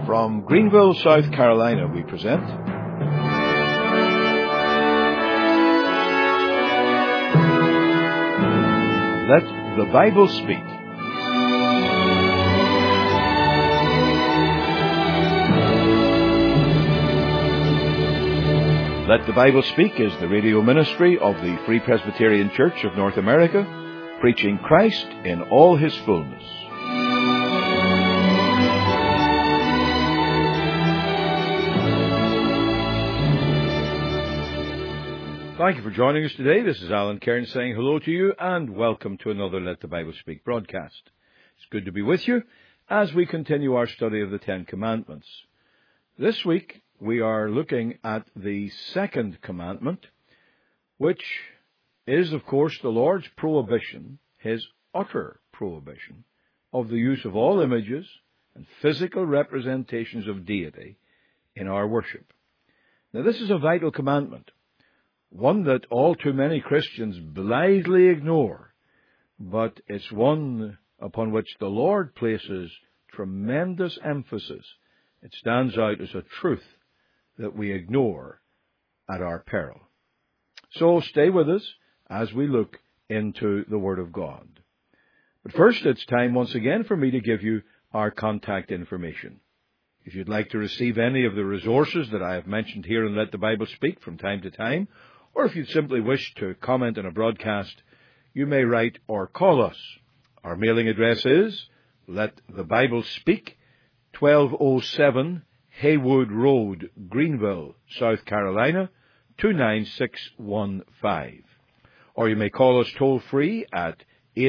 From Greenville, South Carolina, we present Let the Bible Speak. Let the Bible Speak is the radio ministry of the Free Presbyterian Church of North America, preaching Christ in all His fullness. Thank you for joining us today. This is Alan Cairns saying hello to you and welcome to another Let the Bible Speak broadcast. It's good to be with you as we continue our study of the Ten Commandments. This week we are looking at the second commandment, which is, of course, the Lord's prohibition, His utter prohibition, of the use of all images and physical representations of deity in our worship. Now, this is a vital commandment, one that all too many Christians blithely ignore, but it's one upon which the Lord places tremendous emphasis. It stands out as a truth that we ignore at our peril. So stay with us as we look into the Word of God. But first, it's time once again for me to give you our contact information. If you'd like to receive any of the resources that I have mentioned here in Let the Bible Speak from time to time, or if you'd simply wish to comment on a broadcast, you may write or call us. Our mailing address is Let the Bible Speak, 1207 Haywood Road, Greenville, South Carolina, 29615. Or you may call us toll-free at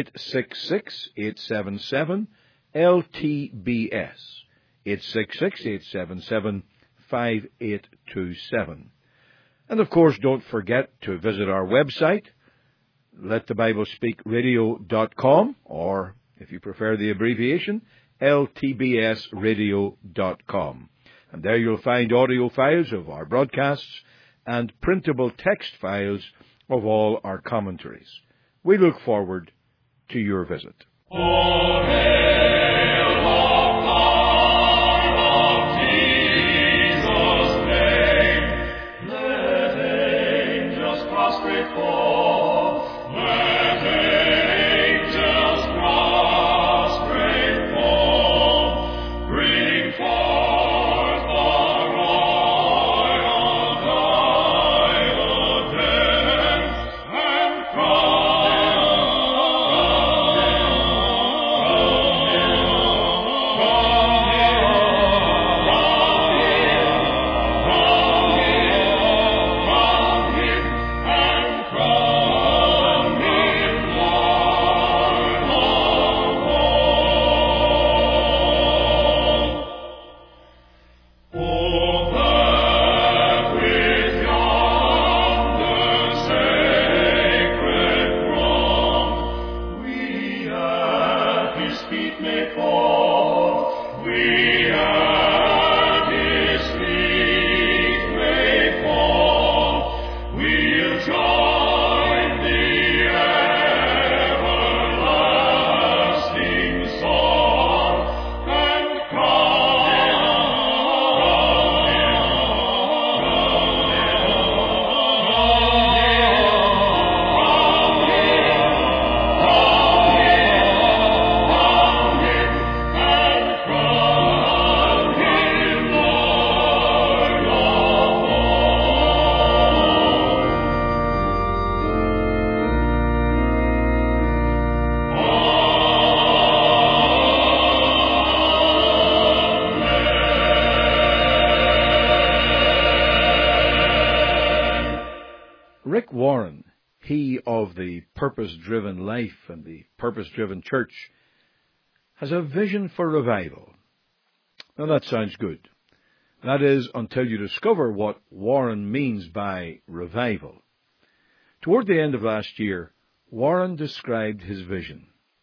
866-877-LTBS, 866-877-5827. And, of course, don't forget to visit our website, letthebiblespeakradio.com, or, if you prefer the abbreviation, ltbsradio.com. And there you'll find audio files of our broadcasts and printable text files of all our commentaries. We look forward to your visit. Rick Warren, he of the Purpose-Driven Life and the Purpose-Driven Church, has a vision for revival. Now that sounds good. That is, until you discover what Warren means by revival. Toward the end of last year, Warren described his vision.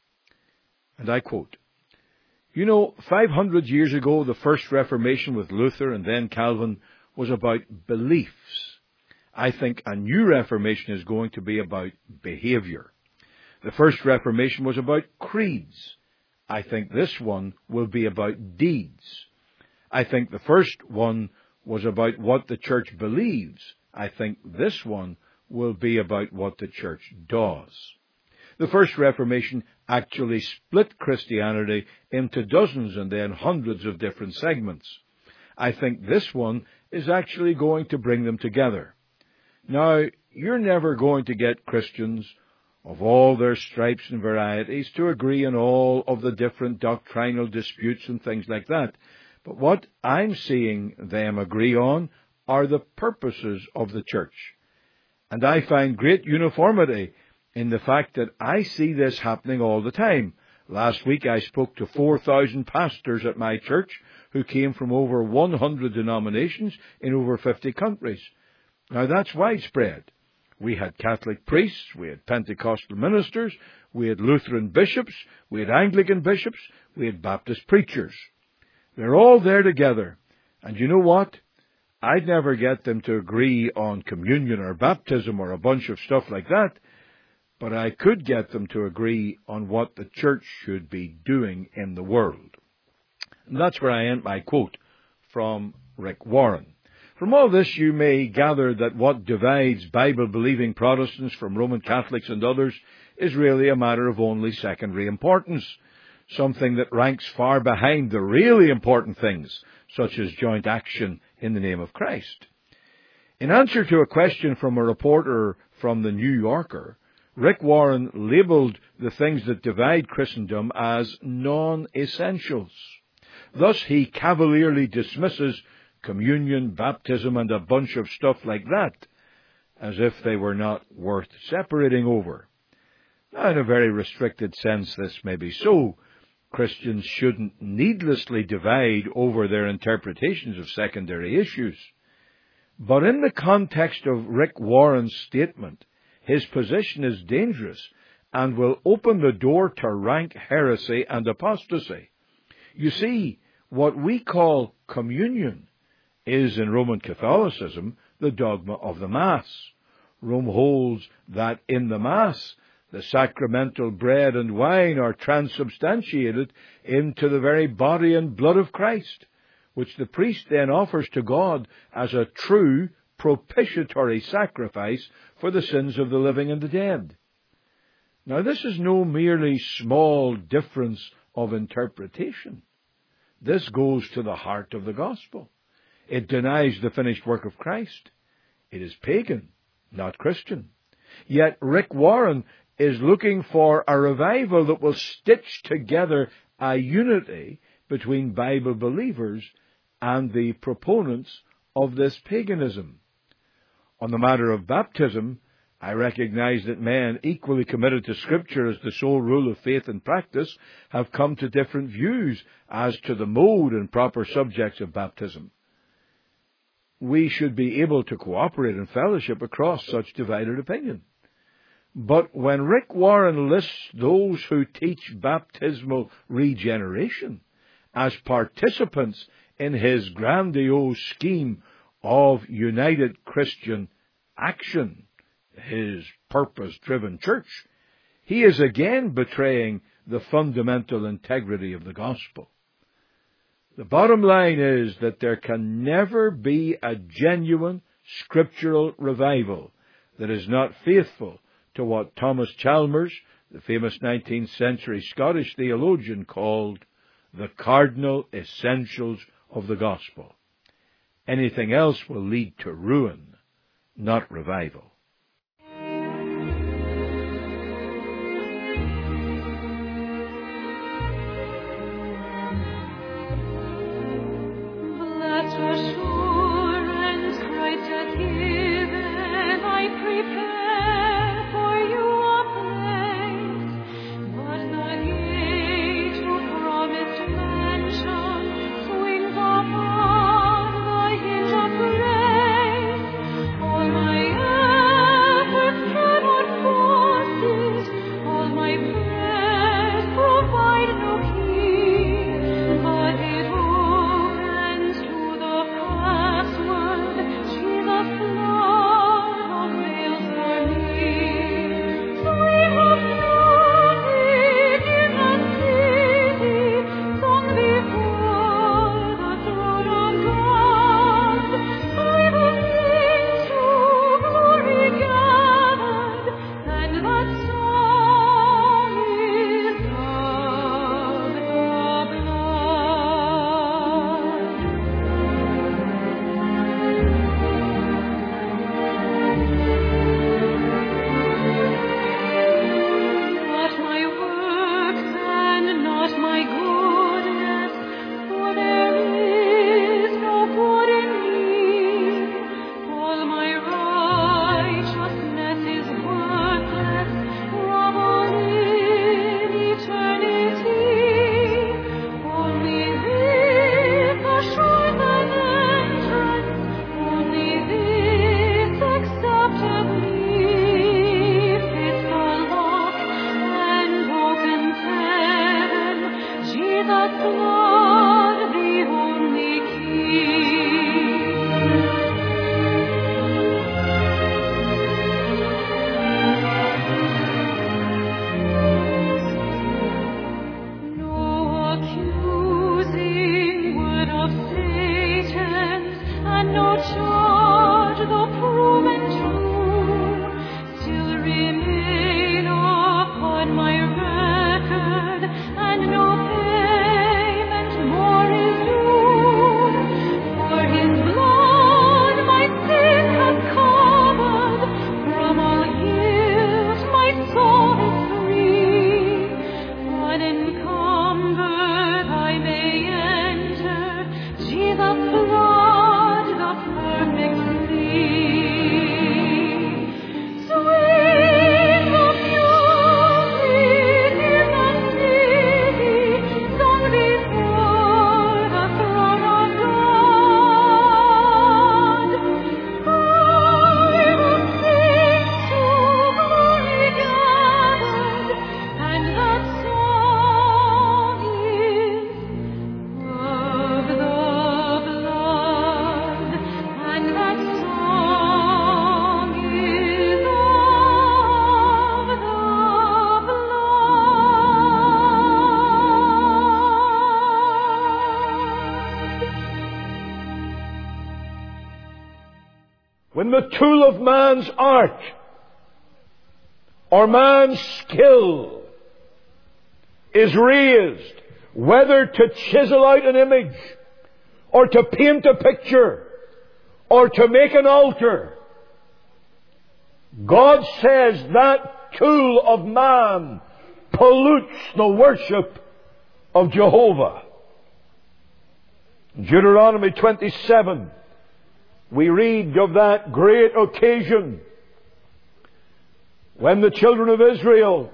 And I quote, "You know, 500 years ago, the first Reformation with Luther and then Calvin was about beliefs. I think a new Reformation is going to be about behavior. The first Reformation was about creeds. I think this one will be about deeds. I think the first one was about what the church believes. I think this one will be about what the church does. The First Reformation actually split Christianity into dozens and then hundreds of different segments. I think this one is actually going to bring them together. Now, you're never going to get Christians of all their stripes and varieties to agree on all of the different doctrinal disputes and things like that. But what I'm seeing them agree on are the purposes of the church. And I find great uniformity in the fact that I see this happening all the time. Last week I spoke to 4,000 pastors at my church who came from over 100 denominations in over 50 countries. Now that's widespread. We had Catholic priests, we had Pentecostal ministers, we had Lutheran bishops, we had Anglican bishops, we had Baptist preachers. They're all there together. And you know what? I'd never get them to agree on communion or baptism or a bunch of stuff like that, but I could get them to agree on what the church should be doing in the world. And that's where I end my quote from Rick Warren. From all this, you may gather that what divides Bible-believing Protestants from Roman Catholics and others is really a matter of only secondary importance, something that ranks far behind the really important things, such as joint action in the name of Christ. In answer to a question from a reporter from the New Yorker, Rick Warren labeled the things that divide Christendom as non-essentials. Thus, he cavalierly dismisses communion, baptism, and a bunch of stuff like that, as if they were not worth separating over. Now, in a very restricted sense, this may be so. Christians shouldn't needlessly divide over their interpretations of secondary issues. But in the context of Rick Warren's statement, his position is dangerous and will open the door to rank heresy and apostasy. You see, what we call communion is in Roman Catholicism the dogma of the Mass. Rome holds that in the Mass, the sacramental bread and wine are transubstantiated into the very body and blood of Christ, which the priest then offers to God as a true propitiatory sacrifice for the sins of the living and the dead. Now, this is no merely small difference of interpretation. This goes to the heart of the gospel. It denies the finished work of Christ. It is pagan, not Christian. Yet Rick Warren is looking for a revival that will stitch together a unity between Bible believers and the proponents of this paganism. On the matter of baptism, I recognize that men equally committed to Scripture as the sole rule of faith and practice have come to different views as to the mode and proper subjects of baptism. We should be able to cooperate in fellowship across such divided opinion. But when Rick Warren lists those who teach baptismal regeneration as participants in his grandiose scheme of united Christian action, his purpose-driven church, he is again betraying the fundamental integrity of the gospel. The bottom line is that there can never be a genuine scriptural revival that is not faithful to what Thomas Chalmers, the famous 19th century Scottish theologian, called the cardinal essentials of the gospel. Anything else will lead to ruin, not revival. Oh, my when the tool of man's art or man's skill is raised, whether to chisel out an image or to paint a picture or to make an altar, God says that tool of man pollutes the worship of Jehovah. In Deuteronomy 27, we read of that great occasion when the children of Israel,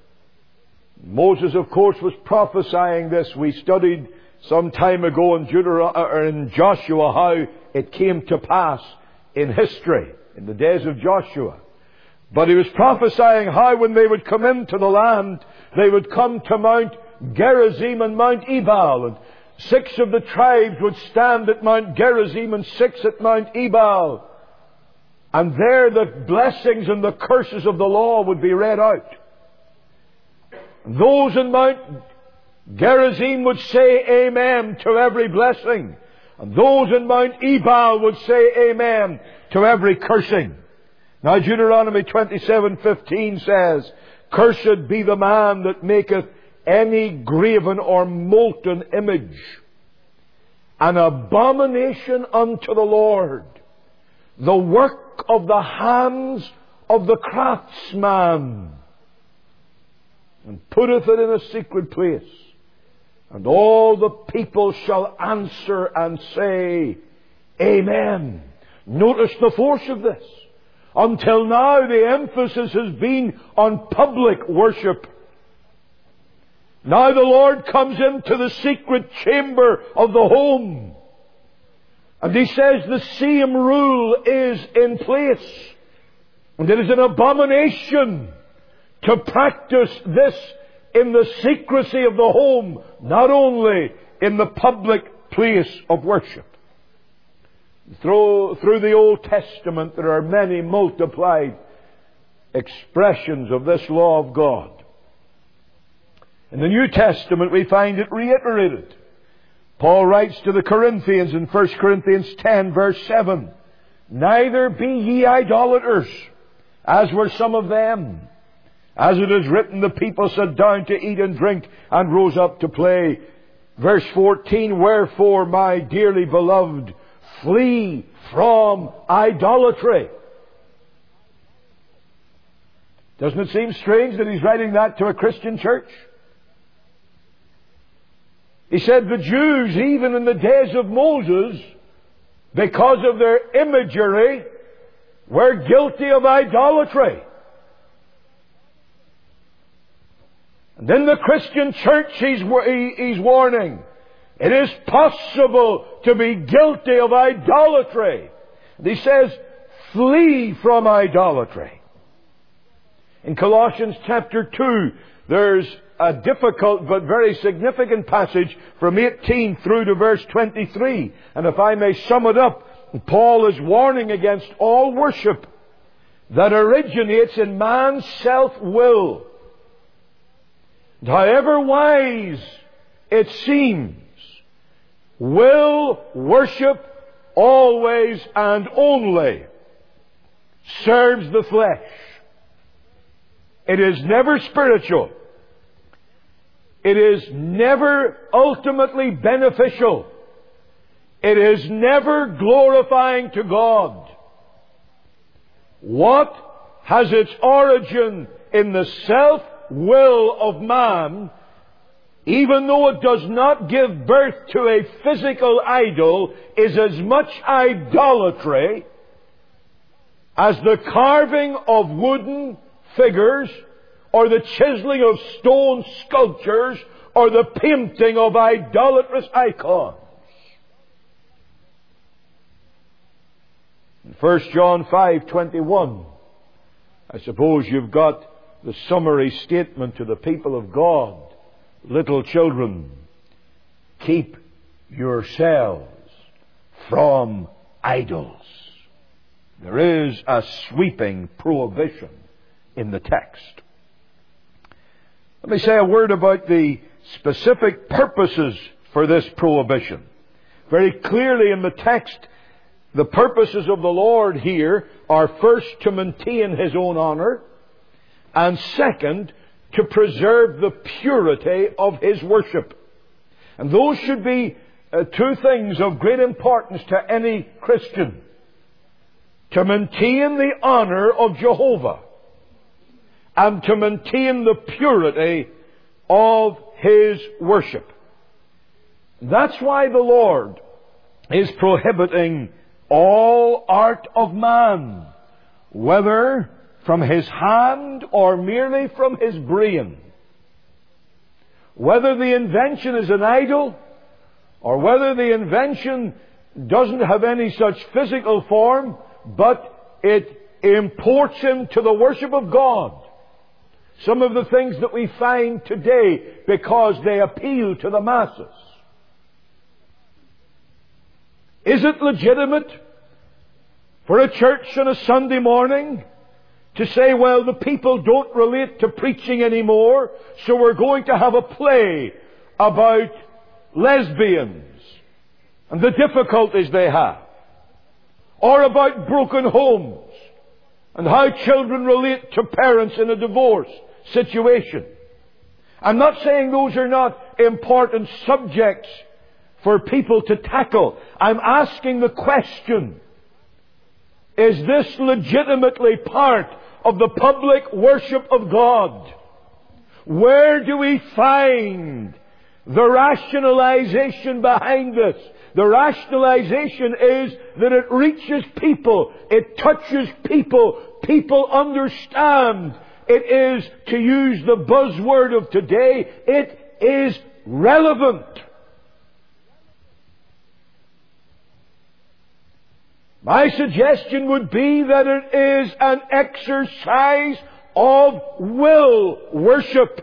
Moses, of course, was prophesying this. We studied some time ago in Joshua how it came to pass in history, in the days of Joshua. But he was prophesying how when they would come into the land, they would come to Mount Gerizim and Mount Ebal. And 6 of the tribes would stand at Mount Gerizim and 6 at Mount Ebal. And there the blessings and the curses of the law would be read out. And those in Mount Gerizim would say amen to every blessing. And those in Mount Ebal would say amen to every cursing. Now Deuteronomy 27:15 says, "Cursed be the man that maketh any graven or molten image, an abomination unto the Lord, the work of the hands of the craftsman, and putteth it in a secret place. And all the people shall answer and say, Amen." Notice the force of this. Until now, the emphasis has been on public worship. Now the Lord comes into the secret chamber of the home. And He says the same rule is in place. And it is an abomination to practice this in the secrecy of the home, not only in the public place of worship. Through the Old Testament, there are many multiplied expressions of this law of God. In the New Testament, we find it reiterated. Paul writes to the Corinthians in 1 Corinthians 10, verse 7, "Neither be ye idolaters, as were some of them. As it is written, the people sat down to eat and drink, and rose up to play." Verse 14, "Wherefore, my dearly beloved, flee from idolatry." Doesn't it seem strange that he's writing that to a Christian church? He said the Jews, even in the days of Moses, because of their imagery, were guilty of idolatry. And in the Christian church, he's warning, it is possible to be guilty of idolatry. And he says, flee from idolatry. In Colossians chapter 2, there's a difficult but very significant passage from 18 through to verse 23. And if I may sum it up, Paul is warning against all worship that originates in man's self-will. And however wise it seems, will worship always and only serves the flesh. It is never spiritual. It is never ultimately beneficial. It is never glorifying to God. What has its origin in the self-will of man, even though it does not give birth to a physical idol, is as much idolatry as the carving of wooden figures, or the chiseling of stone sculptures, or the painting of idolatrous icons. In 1 John 5:21, I suppose you've got the summary statement to the people of God. Little children, keep yourselves from idols. There is a sweeping prohibition in the text. Let me say a word about the specific purposes for this prohibition. Very clearly in the text, the purposes of the Lord here are first to maintain His own honor, and second, to preserve the purity of His worship. And those should be two things of great importance to any Christian. To maintain the honor of Jehovah, and to maintain the purity of His worship. That's why the Lord is prohibiting all art of man, whether from his hand or merely from his brain. Whether the invention is an idol, or whether the invention doesn't have any such physical form, but it imports into the worship of God. Some of the things that we find today because they appeal to the masses. Is it legitimate for a church on a Sunday morning to say, well, the people don't relate to preaching anymore, so we're going to have a play about lesbians and the difficulties they have, or about broken homes and how children relate to parents in a divorce situation? I'm not saying those are not important subjects for people to tackle. I'm asking the question, is this legitimately part of the public worship of God? Where do we find the rationalization behind this? The rationalization is that it reaches people, it touches people, people understand. It is, to use the buzzword of today, it is relevant. My suggestion would be that it is an exercise of will worship.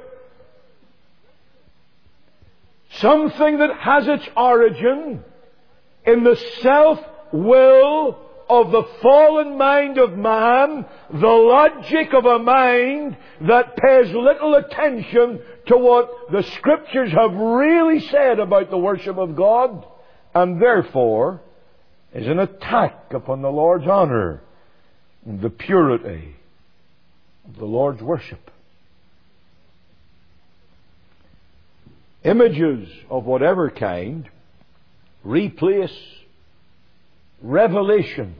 Something that has its origin in the self-will of the fallen mind of man, the logic of a mind that pays little attention to what the Scriptures have really said about the worship of God, and therefore is an attack upon the Lord's honor and the purity of the Lord's worship. Images of whatever kind replace revelation,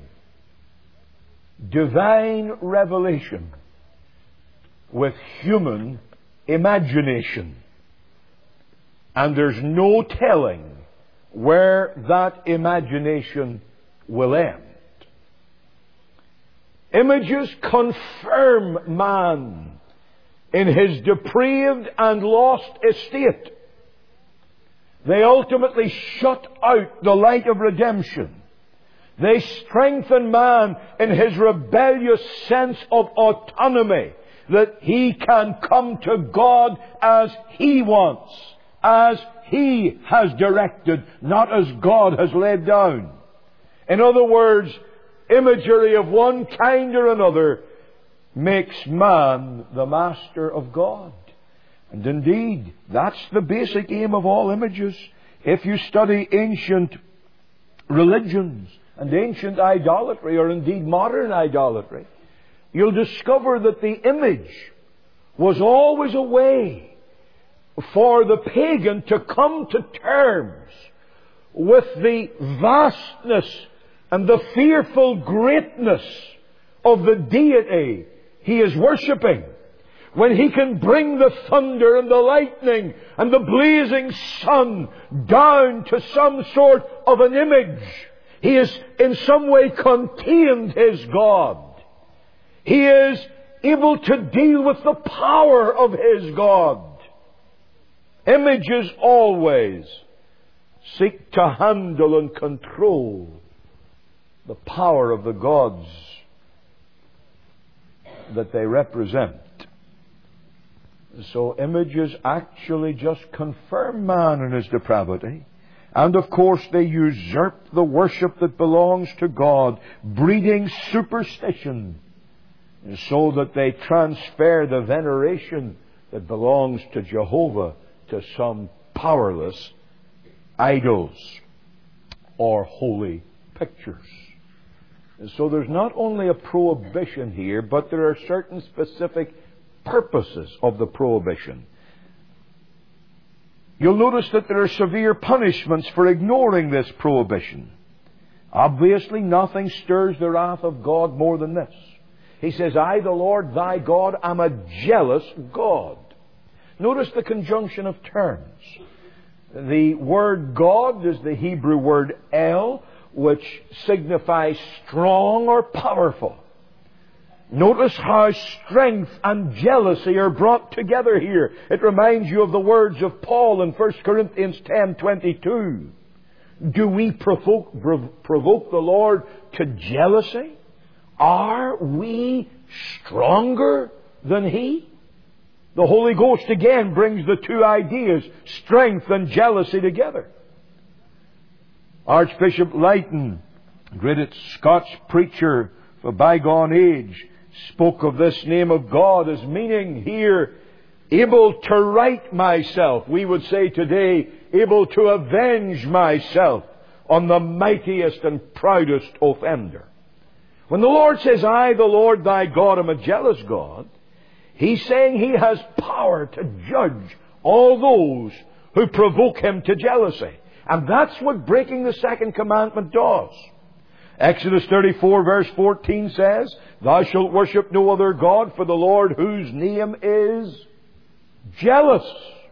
divine revelation, with human imagination. And there's no telling where that imagination will end. Images confirm man in his depraved and lost estate. They ultimately shut out the light of redemption. They strengthen man in his rebellious sense of autonomy, that he can come to God as he wants, as he has directed, not as God has laid down. In other words, imagery of one kind or another makes man the master of God. And indeed, that's the basic aim of all images. If you study ancient religions and ancient idolatry, or indeed modern idolatry, you'll discover that the image was always a way for the pagan to come to terms with the vastness and the fearful greatness of the deity he is worshipping. When he can bring the thunder and the lightning and the blazing sun down to some sort of an image, he is in some way contained his God. He is able to deal with the power of his God. Images always seek to handle and control the power of the gods that they represent. So images actually just confirm man in his depravity. And of course they usurp the worship that belongs to God, breeding superstition, so that they transfer the veneration that belongs to Jehovah to some powerless idols or holy pictures. So there's not only a prohibition here, but there are certain specific purposes of the prohibition. You'll notice that there are severe punishments for ignoring this prohibition. Obviously, nothing stirs the wrath of God more than this. He says, I, the Lord thy God, am a jealous God. Notice the conjunction of terms. The word God is the Hebrew word El, which signifies strong or powerful. Notice how strength and jealousy are brought together here. It reminds you of the words of Paul in 1 Corinthians 10:22. Do we provoke the Lord to jealousy? Are we stronger than He? The Holy Ghost again brings the two ideas, strength and jealousy, together. Archbishop Leighton, great Scotch preacher of a bygone age, spoke of this name of God as meaning here, able to right myself. We would say today, able to avenge myself on the mightiest and proudest offender. When the Lord says, I, the Lord thy God, am a jealous God, He's saying He has power to judge all those who provoke Him to jealousy. And that's what breaking the second commandment does. Exodus 34 verse 14 says, Thou shalt worship no other God, for the Lord whose name is jealous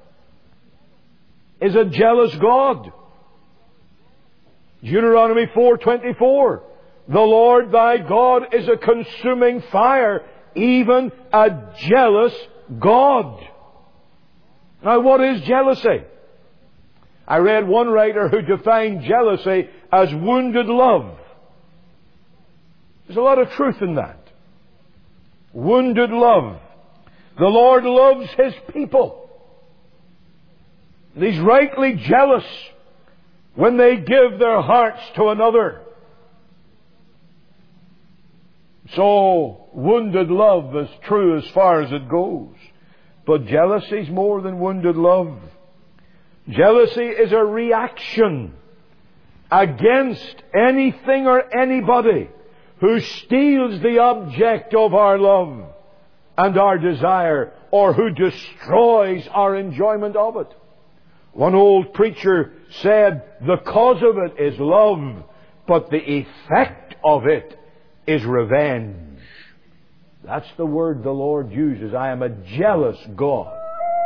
is a jealous God. Deuteronomy 4:24, the Lord thy God is a consuming fire, even a jealous God. Now, what is jealousy? I read one writer who defined jealousy as wounded love. There's a lot of truth in that. Wounded love. The Lord loves His people. And He's rightly jealous when they give their hearts to another. So, wounded love is true as far as it goes. But jealousy is more than wounded love. Jealousy is a reaction against anything or anybody who steals the object of our love and our desire, or who destroys our enjoyment of it. One old preacher said, the cause of it is love, but the effect of it is revenge. That's the word the Lord uses. I am a jealous God.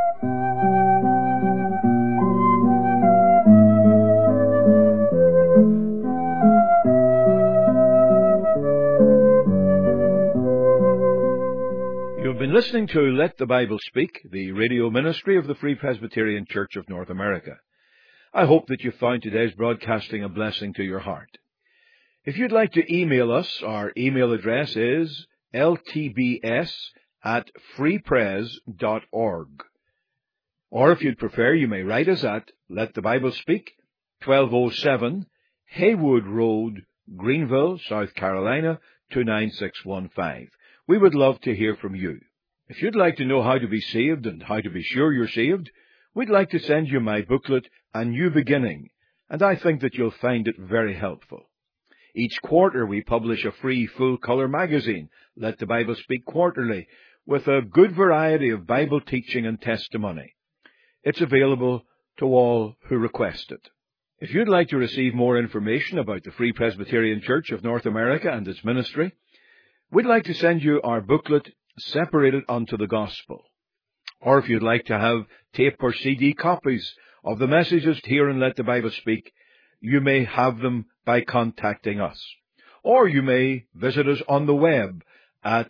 You've been listening to Let the Bible Speak, the radio ministry of the Free Presbyterian Church of North America. I hope that you found today's broadcasting a blessing to your heart. If you'd like to email us, our email address is ltbs@freepres.org. Or if you'd prefer, you may write us at Let the Bible Speak, 1207 Haywood Road, Greenville, South Carolina, 29615. We would love to hear from you. If you'd like to know how to be saved and how to be sure you're saved, we'd like to send you my booklet, A New Beginning, and I think that you'll find it very helpful. Each quarter we publish a free full-color magazine, Let the Bible Speak Quarterly, with a good variety of Bible teaching and testimony. It's available to all who request it. If you'd like to receive more information about the Free Presbyterian Church of North America and its ministry, we'd like to send you our booklet, Separated unto the Gospel. Or if you'd like to have tape or CD copies of the messages here in Let the Bible Speak, you may have them by contacting us. Or you may visit us on the web at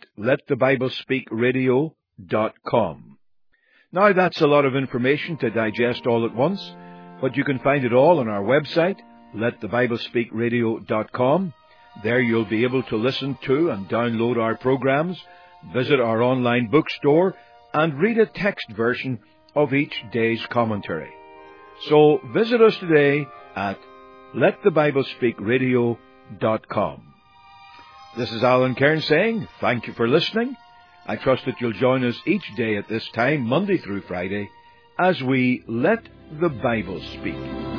letthebiblespeakradio.com. Now, that's a lot of information to digest all at once, but you can find it all on our website, letthebiblespeakradio.com. There you'll be able to listen to and download our programs, visit our online bookstore, and read a text version of each day's commentary. So visit us today at letthebiblespeakradio.com. This is Alan Cairns saying thank you for listening. I trust that you'll join us each day at this time, Monday through Friday, as we Let the Bible Speak.